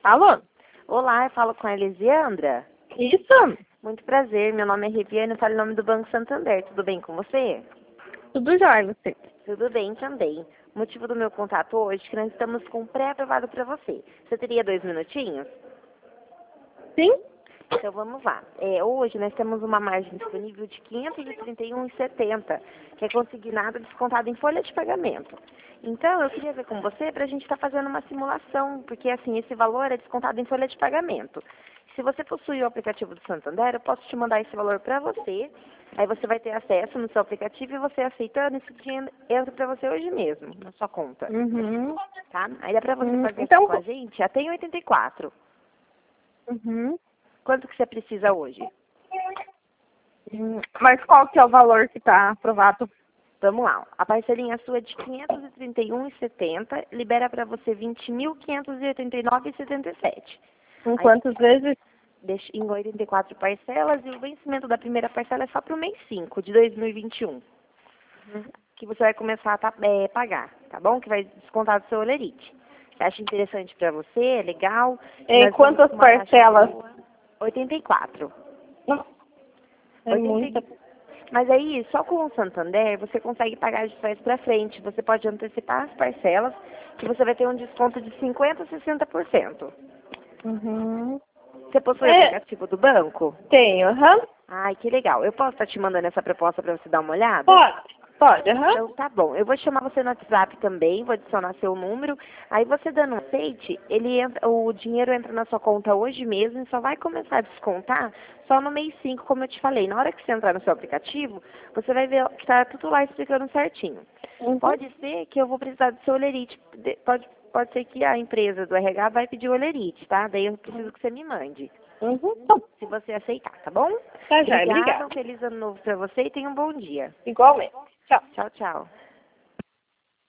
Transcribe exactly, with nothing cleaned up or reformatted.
Alô? Olá, eu falo com a Elisiandra. Isso? Muito prazer, meu nome é Riviane, eu falo em nome do Banco Santander. Tudo bem com você? Tudo jóia, você? Tudo bem também. O motivo do meu contato hoje é que nós estamos com um pré-aprovado para você. Você teria dois minutinhos? Sim? Então vamos lá. É, hoje nós temos uma margem disponível de quinhentos e trinta e um reais e setenta centavos, que é consignado descontado em folha de pagamento. Então eu queria ver com você para a gente estar fazendo uma simulação, porque assim, esse valor é descontado em folha de pagamento. Se você possui o aplicativo do Santander, eu posso te mandar esse valor para você, aí você vai ter acesso no seu aplicativo e você aceitando, esse dinheiro entra para você hoje mesmo, na sua conta. Uhum. Tá? Aí dá para você Hum, fazer então, com a gente até em oitenta e quatro. uhum. Quanto que você precisa hoje? Hum, Mas qual que é o valor que está aprovado? Vamos lá. A parcelinha sua é de quinhentos e trinta e um reais e setenta centavos, libera para você vinte mil quinhentos e oitenta e nove reais e setenta e sete centavos. Em Aí quantas vezes? deixa em oitenta e quatro parcelas e o vencimento da primeira parcela é só para o mês cinco de dois mil e vinte e um, que você vai começar a tá, é, pagar, tá bom? Que vai descontar do seu olerite. Você acha interessante para você? É legal? Em Nós estamos quantas com uma taxa parcelas? boa. oitenta e quatro. Não, é oitenta. muita. Mas aí, só com o Santander, você consegue pagar de trás para frente. Você pode antecipar as parcelas, que você vai ter um desconto de cinquenta por cento a sessenta por cento. Uhum. Você possui o É, aplicativo do banco? tenho, aham. Ai, que legal. Eu posso estar te mandando essa proposta para você dar uma olhada? Pode, pode, aham. Então tá bom. Eu vou chamar você no WhatsApp também, vou adicionar seu número. Aí você dando um aceite, ele entra, o dinheiro entra na sua conta hoje mesmo e só vai começar a descontar só no mês cinco, como eu te falei. Na hora que você entrar no seu aplicativo, você vai ver que tá tudo lá explicando certinho. Uhum. Pode ser que eu vou precisar do seu olerite. De- Pode, pode ser que a empresa do R H vai pedir o olerite, tá? Daí eu preciso que você me mande, Uhum. Então, se você aceitar, tá bom? tá já, Obrigada, obrigada. um feliz ano novo pra você e tenha um bom dia. Igualmente. Tchau. Tchau, tchau.